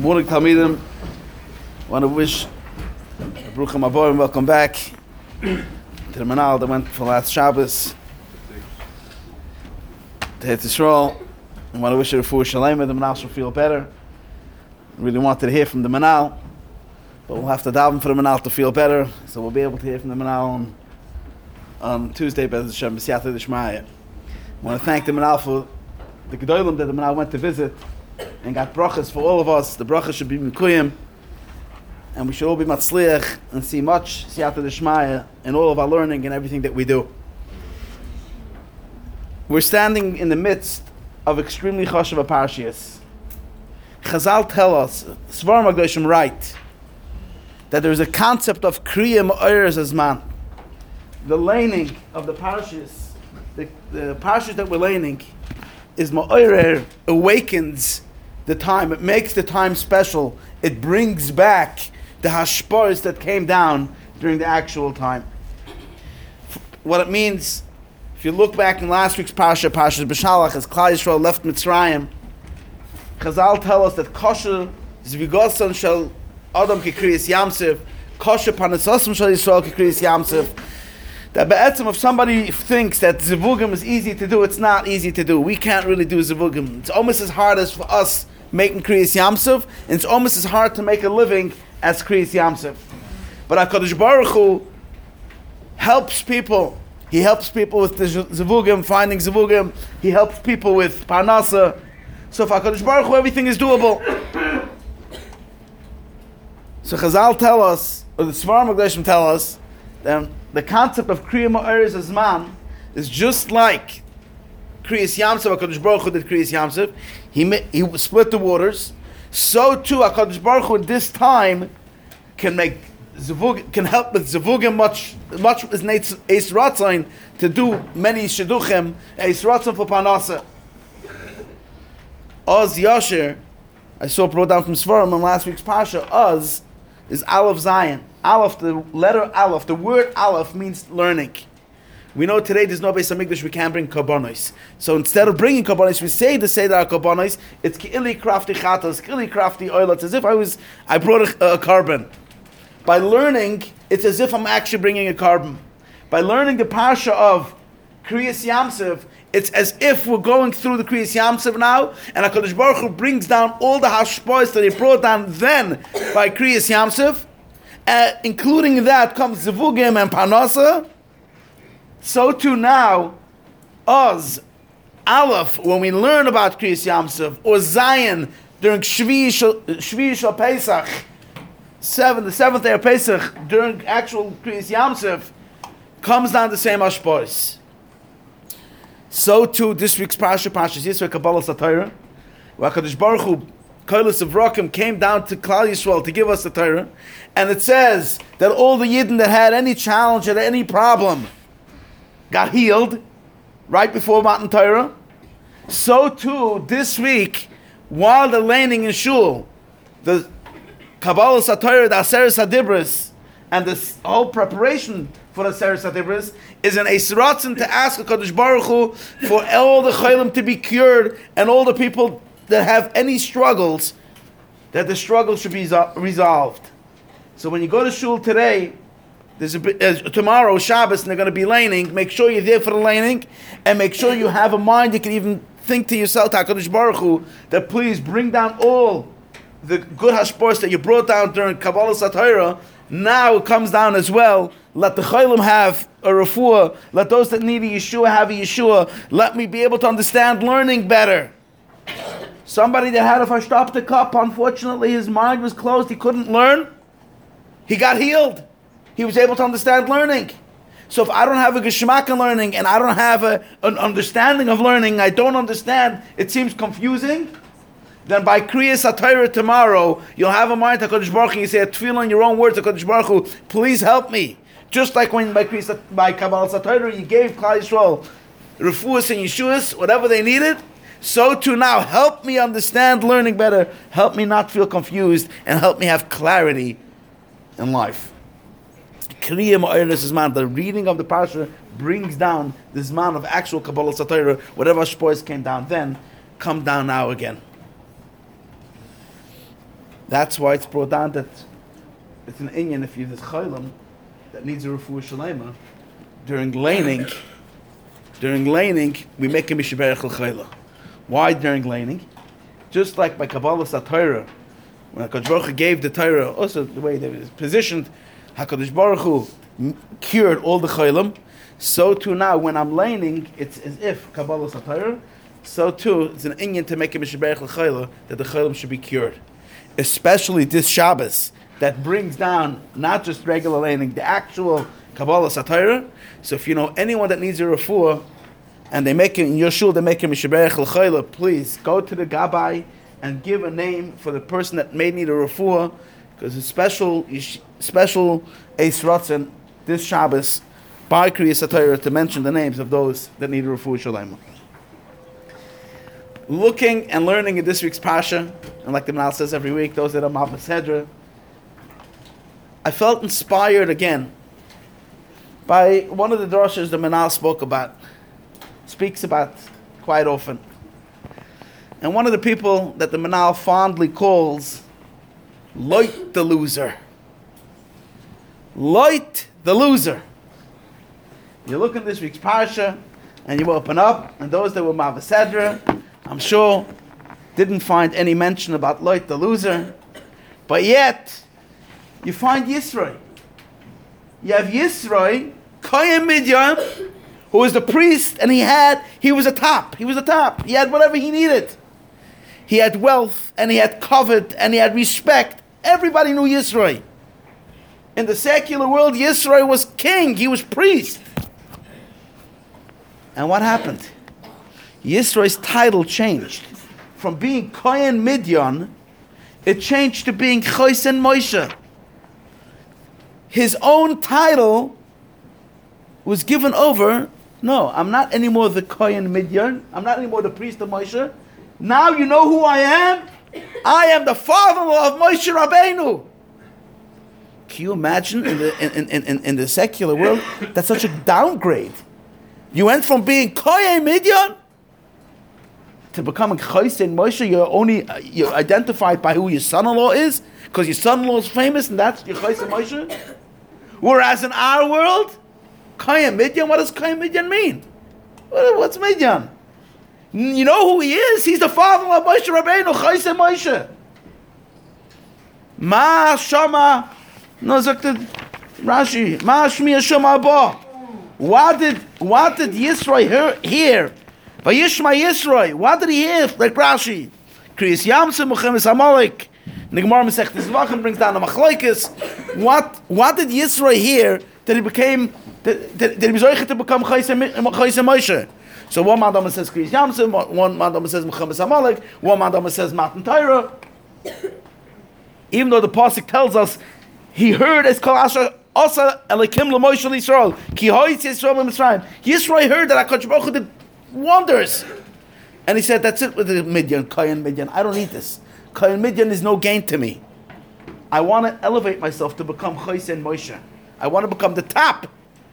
Morning, Talmidim. Want to wish Bruchim Aborim welcome back to the Manal that went for last Shabbos to Eretz Yisrael. I want to wish you Refuah Shalema. The Manal should feel better. Really wanted to hear from the Manal, but we'll have to daven for the Manal to feel better, so we'll be able to hear from the Manal on Tuesday, B'ez Hashem, B'siyata D'Shmaya. I want to thank the Manal for the Gedolim that the Manal went to visit and got brachas for all of us. The brachas should be Mekuyim, and we should all be matzliach and see much siyata d'shmaya in all of our learning and everything that we do. We're standing in the midst of extremely chashuv parshiyos. Chazal tell us, Svarim HaGdoshim write, that there is a concept of kriya ma'orer zman. The laning of the parshiyos, the parshiyos that we're laning, is ma'orer, awakens the time. It makes the time special. It brings back the hashpos that came down during the actual time. What it means, if you look back in last week's Parshas B'Shalach, as Klal Yisrael left Mitzrayim, Chazal tell us that kosher zvigosan shel Adam kekriyas Yamsef, kosher panasosam shel Yisrael kekriyas Yamsef. That be'etzim, if somebody thinks that zivugim is easy to do, it's not easy to do. We can't really do zivugim. It's almost as hard as for us making kriyas Yamsef, and it's almost as hard to make a living as kriyas Yamsef. But HaKadosh Baruch Hu helps people. He helps people with the zivugim, finding zivugim. He helps people with parnasa. So for HaKadosh Baruch Hu, everything is doable. So Chazal tell us, or the Svarim HaGdoshim tell us, that the concept of kriya ma'orer zman is just like kriyas Yamsef. HaKadosh Baruch Hu did kriyas Yamsef. He split the waters. So too, HaKadosh Baruch Hu at this time can make zivug, can help with zivugim much is eis ratzain to do many shidduchim eis ratzain for parnasa. Oz Yasher, I saw brought down from Svarim in last week's Pasha. Oz is Aleph Zion. Aleph, the letter Aleph, the word Aleph means learning. We know today there's no Beis Hamikdash, we can't bring korbanos. So instead of bringing korbanos, we say the Seder korbanos. It's ki'ili krafti chatas, ki'ili krafti oil. It's as if I brought a carbon. By learning, it's as if I'm actually bringing a carbon. By learning the parsha of Kriyas Yamsef, it's as if we're going through the Kriyas Yamsef now, and HaKadosh Baruch Hu brings down all the hashpos that he brought down then by Kriyas Yamsef. Including that comes zivugim and parnasa. So too now, Oz, Aleph, when we learn about Kriyas Yamsef, or Zion during Shvi Shal Pesach, the seventh day of Pesach, during actual Kriyas Yamsef, comes down the same hashpos. So too this week's Parshas Yisro Kabbalah Satira, where HaKadosh Baruch Hu Kolos of Rokim came down to Klal Yisrael to give us the Torah, and it says that all the Yidden that had any challenge or any problem got healed right before Matan Torah. So too this week, while they're laning in Shul, the Kabbalah Satira, the Aseres HaDibros, and this whole preparation for the Aseres HaDibros is an Eis Ratzon to ask HaKadosh Baruch Hu for all the Chaylim to be cured, and all the people that have any struggles, that the struggle should be resolved. So when you go to shul today, there's tomorrow Shabbos, and they're going to be laning. Make sure you're there for the laning, and make sure you have a mind. You can even think to yourself, HaKadosh Baruch Hu, that please bring down all the good hashpos that you brought down during Kabbalah Satira. Now it comes down as well. Let the chaylim have a refuah. Let those that need a Yeshua have a Yeshua. Let me be able to understand learning better. Somebody that had a verstopfte cup, unfortunately his mind was closed, he couldn't learn. He got healed. He was able to understand learning. So if I don't have a geschmack in learning, and I don't have an understanding of learning, I don't understand, it seems confusing, then by Kriyas HaTorah tomorrow, you'll have a mind to HaKadosh Baruch Hu, you say a tefillah in your own words to HaKadosh Baruch Hu, please help me. Just like when by Kabbalah HaTorah you gave Klal Yisrael refuahs and yeshuas, whatever they needed, so too now, help me understand learning better, help me not feel confused, and help me have clarity in life. Kriya ma'orer zman, the reading of the Parsha brings down this man of actual Kabbalah Satira, whatever shpois came down then, come down now again. That's why it's brought down that it's an inyan if you have this chaylam that needs a refuah shalema. During laning, we make a mishaberach l'chayla. Why during laning? Just like by Kabbalah Torah, when HaKadosh Baruch Hu gave the Torah, also the way they was positioned, HaKadosh Baruch Hu cured all the chaylam. So too now, when I'm laning, it's as if Kabbalah Torah. So too, it's an inyan to make a mishaberach l'chayla that the chaylam should be cured. Especially this Shabbos, that brings down not just regular laning, the actual Kabbalah Torah. So if you know anyone that needs a refuah, and they make it in your shul, they make a mishaberach l'chayla, please go to the gabbai and give a name for the person that may need a refuah, because it's special Eis Ratzon this Shabbos by Kriyas HaTorah to mention the names of those that need a refuah shalema. Looking and learning in this week's Pasha, and like the Manal says every week, those that are Mavas Hedra, I felt inspired again by one of the drashas the Manal speaks about quite often. And one of the people that the Manal fondly calls Loit the loser. Loit the loser. You look in this week's Parsha and you open up, and those that were Mavas Hedra, I'm sure, didn't find any mention about Loit the loser. But yet, you find Yisroi. You have Yisroi, Kohen Midian, who was the priest, and he was a top. He was a top. He had whatever he needed. He had wealth, and he had covet, and he had respect. Everybody knew Yisroi. In the secular world, Yisroi was king. He was priest. And what happened? Yisroi's title changed. From being Kohen Midian, it changed to being Chosen Moshe. His own title was given over. No, I'm not anymore the Kohen Midian. I'm not anymore the priest of Moshe. Now you know who I am? I am the father-in-law of Moshe Rabbeinu. Can you imagine in the secular world? That's such a downgrade. You went from being Kohen Midian to becoming Chosen Moshe. You're identified by who your son-in-law is, because your son-in-law is famous, and that's your Chosen Moshe. Whereas in our world, Kohen Midian, what does Kohen Midian mean? What's Midian? You know who he is? He's the father of Moshe Rabbeinu, Chosen Moshe. Ma Shama, no, sagt Rashi, Ma Shmi Shama Ba. What did Yisroi hear? Vayishma Yisroi. What did he hear? Like Rashi, Kriyas Yamseh Mechemes Amalek. The Gemara Masechtas Zvachim brings down the Machlokes. What did Yisroi hear that he became that he was able to become Chosen Moshe? So one Madama says Kriyas Yamseh, one Madama says Mechemes Amalek, one Madama says Matan Torah. Even though the pasuk tells us he heard as Kol Asher Asa Elikim LaMoshe Yisrael Ki Hoytz Yisrael Mitzrayim. Yisrael heard that HaKadosh Baruch Hu did wonders, and he said, "That's it with the Midian, Kohen Midian. I don't need this. Kohen Midian is no gain to me. I want to elevate myself to become Chosen Moshe. I want to become the top."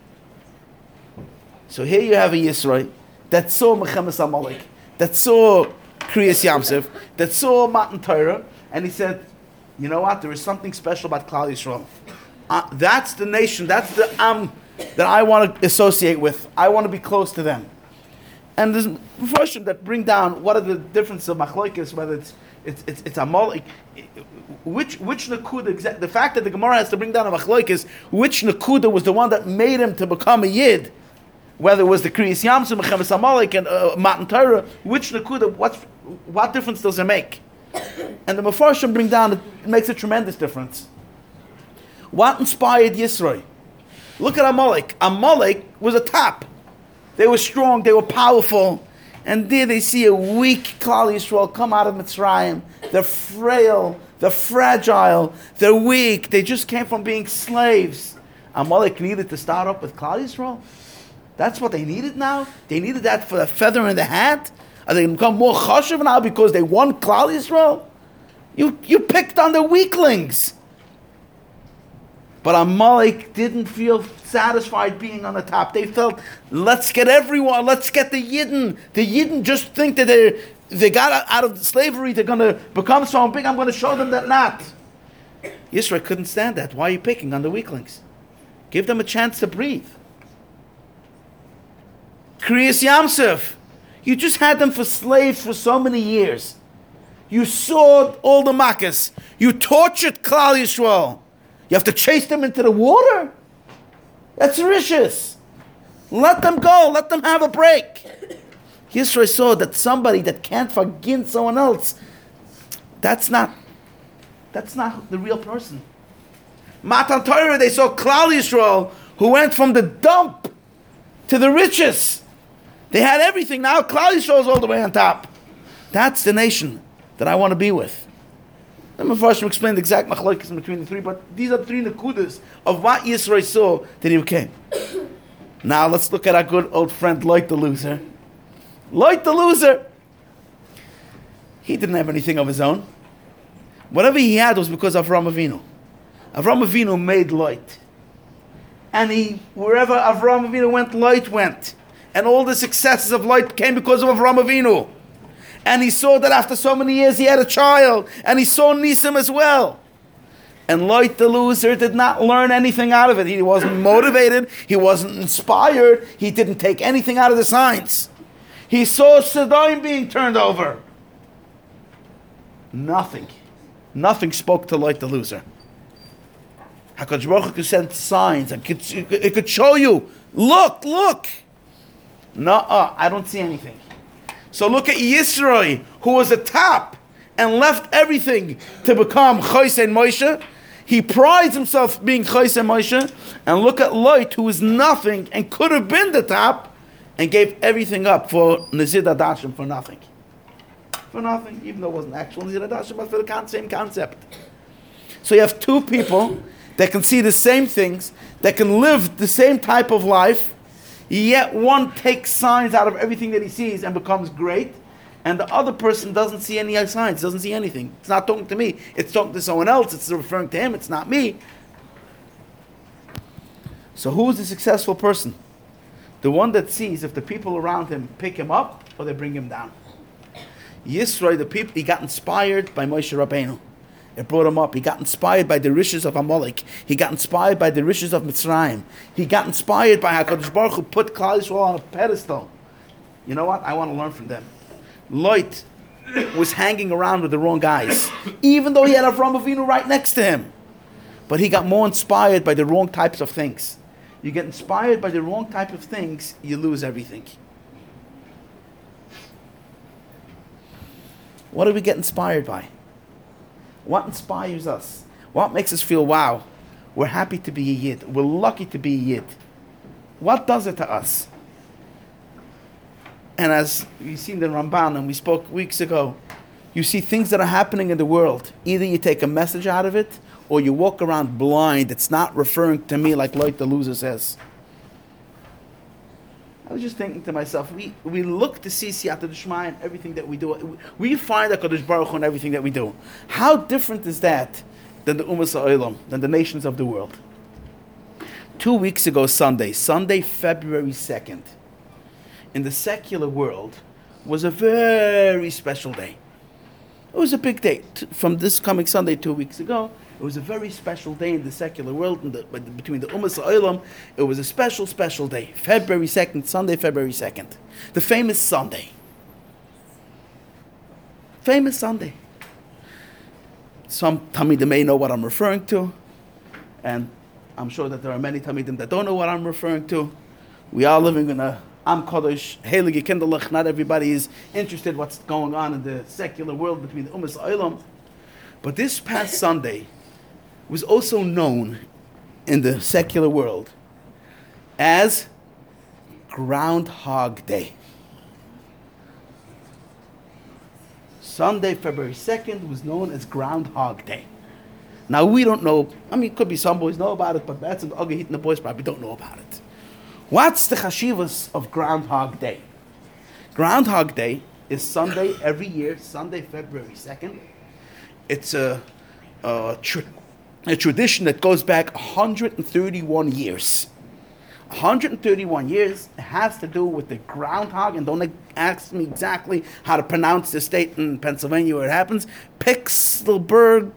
So here you have a Yisrael that saw Mechemes Amalek, that saw Kriyas Yamsef, that saw Matan Torah, and he said, "You know what? There is something special about Klal Yisrael. That's the nation. That's the that I want to associate with. I want to be close to them." And there's version that bring down what are the differences of machlokes, whether it's Amalek, which nakuda, the fact that the Gemara has to bring down a machlokes, which nakuda was the one that made him to become a yid, whether it was the Kriyas Yamseh, Mechemes Amalek, and Matan Torah, which nakuda, what difference does it make? And the Mefarshim bring down, it makes a tremendous difference. What inspired Yisroi? Look at Amalek. Amalek was a top. They were strong, they were powerful. And there they see a weak Klal Yisrael come out of Mitzrayim. They're frail, they're fragile, they're weak. They just came from being slaves. Amalek needed to start up with Klal Yisrael. That's what they needed now? They needed that for the feather in the hat? Are they going to become more chashuv now because they won Klal Yisrael? You picked on the weaklings. But Amalek didn't feel satisfied being on the top. They felt, let's get everyone, let's get the Yidden. The Yidden just think that they got out of slavery, they're going to become so big, I'm going to show them that not. Yisro couldn't stand that. Why are you picking on the weaklings? Give them a chance to breathe. Kriyas Yamsuf, you just had them for slaves for so many years. You saw all the makas. You tortured Klal Yisrael. You have to chase them into the water? That's rishis. Let them go. Let them have a break. Yisro saw that somebody that can't forgive someone else, that's not the real person. Matan Torah, they saw Klal Yisrael who went from the dump to the riches. They had everything. Now Klal Yisrael is all the way on top. That's the nation that I want to be with. Let me first explain the exact machlokes between the three, but these are the three nekudas of what Yisro saw that he became. Now let's look at our good old friend Lot the loser. Lot the loser. He didn't have anything of his own. Whatever he had was because of Avraham Avinu. Avraham Avinu made Lot. And wherever Avraham Avinu went, Lot went. And all the successes of Lot came because of Avraham Avinu. And he saw that after so many years he had a child. And he saw Nisim as well. And Lot the loser did not learn anything out of it. He wasn't motivated. He wasn't inspired. He didn't take anything out of the signs. He saw Sodom being turned over. Nothing spoke to Lot the loser. HaKadosh Baruch Hu could send signs. It could show you. Look. No, I don't see anything. So look at Yisro, who was at top and left everything to become Chosén Moshe. He prides himself being Chosén Moshe. And look at Lot, who was nothing and could have been the top, and gave everything up for Nezid Adashim for nothing. For nothing, even though it wasn't actual Nezid Adashim, but for the same concept. So you have two people that can see the same things, that can live the same type of life, yet one takes signs out of everything that he sees and becomes great, and the other person doesn't see any signs, doesn't see anything. It's not talking to me, it's talking to someone else, it's referring to him, it's not me. So who is the successful person? The one that sees if the people around him pick him up or they bring him down. Yisro, the people, he got inspired by Moshe Rabbeinu. It brought him up. He got inspired by the riches of Amalek. He got inspired by the riches of Mitzrayim. He got inspired by HaKadosh Baruch Hu put Klal Yisrael on a pedestal. You know what? I want to learn from them. Lot was hanging around with the wrong guys, even though he had Avraham Avinu right next to him. But he got more inspired by the wrong types of things. You get inspired by the wrong type of things, you lose everything. What do we get inspired by? What inspires us? What makes us feel, wow, we're happy to be a Yid. We're lucky to be a Yid. What does it to us? And as you've seen the Ramban, and we spoke weeks ago, you see things that are happening in the world. Either you take a message out of it, or you walk around blind. It's not referring to me like Lot the loser says. I was just thinking to myself, we look to see Siyata D'Shmai in everything that we do. We find HaKadosh Baruch Hu in everything that we do. How different is that than the Ummah Ha'olam, than the nations of the world? 2 weeks ago, Sunday, February 2nd, in the secular world, was a very special day. It was a big day. From this coming Sunday 2 weeks ago, it was a very special day in the secular world, between the Ummah Ha'olam. It was a special day. February 2nd, Sunday, February 2nd. The famous Sunday. Famous Sunday. Some Talmidim may know what I'm referring to, and I'm sure that there are many Talmidim that don't know what I'm referring to. We are living in a Am Kodesh, Heilige Kinderlich. Not everybody is interested what's going on in the secular world between the Ummah Ha'olam. But this past Sunday was also known in the secular world as Groundhog Day. Sunday, February 2nd was known as Groundhog Day. Now we don't know, it could be some boys know about it, but that's an ugly heat in the boys probably don't know about it. What's the chashivas of Groundhog Day? Groundhog Day is Sunday every year, Sunday, February 2nd. It's a tradition that goes back 131 years. 131 years has to do with the groundhog, and don't ask me exactly how to pronounce the state in Pennsylvania where it happens. Pittsburgh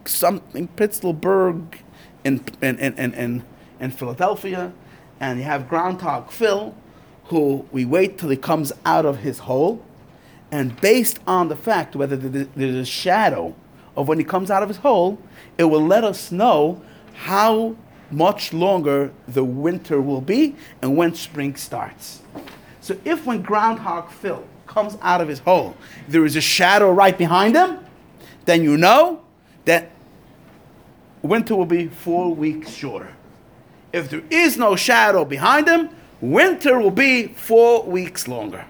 in Philadelphia, and you have Groundhog Phil, who we wait till he comes out of his hole, and based on the fact whether there's a shadow of when he comes out of his hole, it will let us know how much longer the winter will be and when spring starts. So if when Groundhog Phil comes out of his hole, there is a shadow right behind him, then you know that winter will be 4 weeks shorter. If there is no shadow behind him, winter will be 4 weeks longer.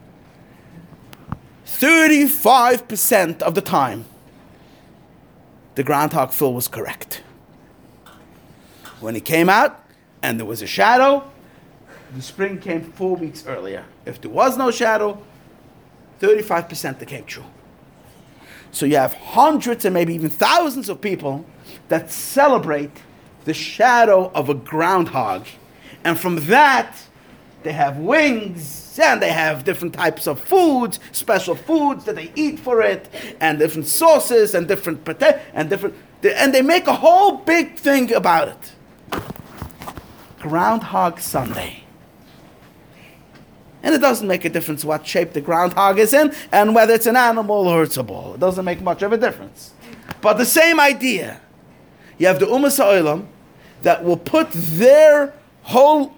35% of the time, the Groundhog Phil was correct. When he came out and there was a shadow, the spring came 4 weeks earlier. If there was no shadow, 35% that came true. So you have hundreds and maybe even thousands of people that celebrate the shadow of a groundhog. And from that, they have wings, and they have different types of foods, special foods that they eat for it, and different sauces, and and they make a whole big thing about it. Groundhog Sunday. And it doesn't make a difference what shape the groundhog is in, and whether it's an animal or it's a ball. It doesn't make much of a difference. But the same idea. You have the Umas Ha'olam that will put their whole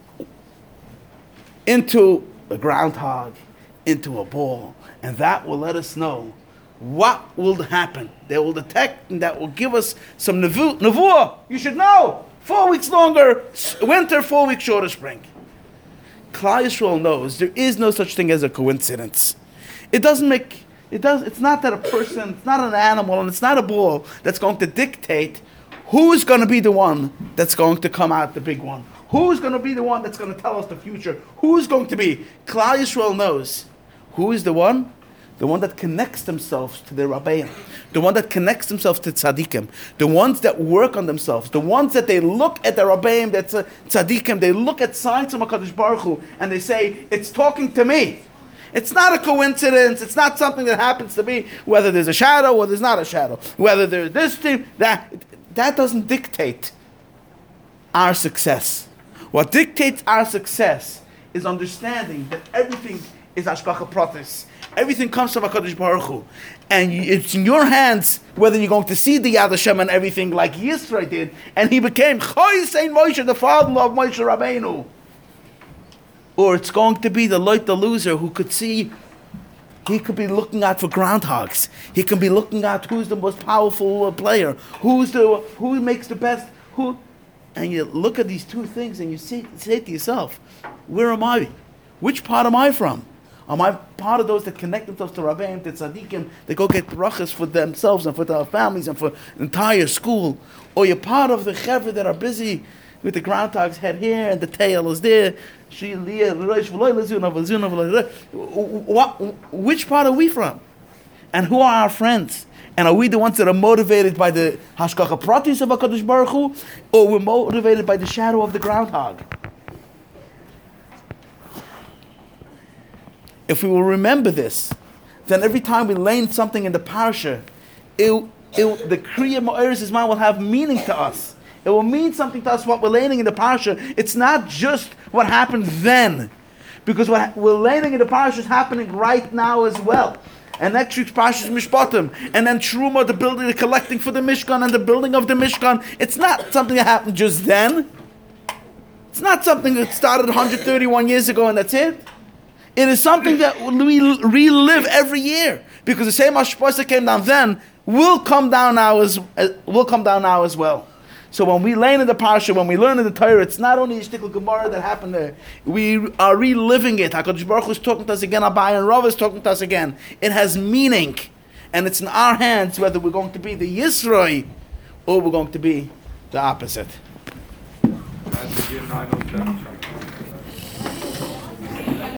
into a groundhog, into a ball, and that will let us know what will happen. They will detect, and that will give us some nevuah. You should know. 4 weeks longer winter, 4 weeks shorter spring. Klal Yisrael knows there is no such thing as a coincidence. It's not that a person, it's not an animal, and it's not a ball that's going to dictate who's going to be the one that's going to come out the big one. Who's going to be the one that's going to tell us the future? Who's going to be? Klal Yisrael knows. Who is the one? The one that connects themselves to the Rabbeim. The one that connects themselves to tzaddikim. The ones that work on themselves. The ones that they look at the Rabbeim, that's tzaddikim. They look at signs of HaKadosh Baruch Hu, and they say, it's talking to me. It's not a coincidence. It's not something that happens to me, whether there's a shadow or there's not a shadow. Whether there's this thing, that doesn't dictate our success. What dictates our success is understanding that everything is Hashgacha Pratis. Everything comes from HaKadosh Baruch Hu. And it's in your hands whether you're going to see the Yad Hashem and everything like Yisro did, and he became Choy Sein Moshe, the father-in-law of Moshe Rabbeinu. Or it's going to be the loser who could see, he could be looking out for groundhogs. He could be looking out who's the most powerful player, who makes the best, and you look at these two things and you say to yourself, where am I? Which part am I from? Am I part of those that connect themselves to Rabbeim, to Tzaddikim, they go get brachas for themselves and for their families and for the entire school? Or you're part of the chevra that are busy with the groundhog's head here and the tail is there. Which part are we from? And who are our friends? And are we the ones that are motivated by the Hashgacha Pratis of HaKadosh Baruch Hu, or we're motivated by the shadow of the groundhog? If we will remember this, then every time we learn something in the parsha, the Kriya Ma'eres Zman will have meaning to us. It will mean something to us what we're learning in the parsha. It's not just what happened then, because what we're learning in the parsha is happening right now as well. And next week's parsha is Mishpatim, and then Truma, the building, the collecting for the Mishkan, and the building of the Mishkan. It's not something that happened just then. It's not something that started 131 years ago and that's it. It is something that we relive every year, because the same Hashpos that came down then will come down now as well. So when we learn in the parsha, when we learn in the Torah, it's not only a shtickle Gemara that happened there. We are reliving it. HaKadosh Baruch Hu is talking to us again. Abai and Rav is talking to us again. It has meaning, and it's in our hands whether we're going to be the Yisroi or we're going to be the opposite.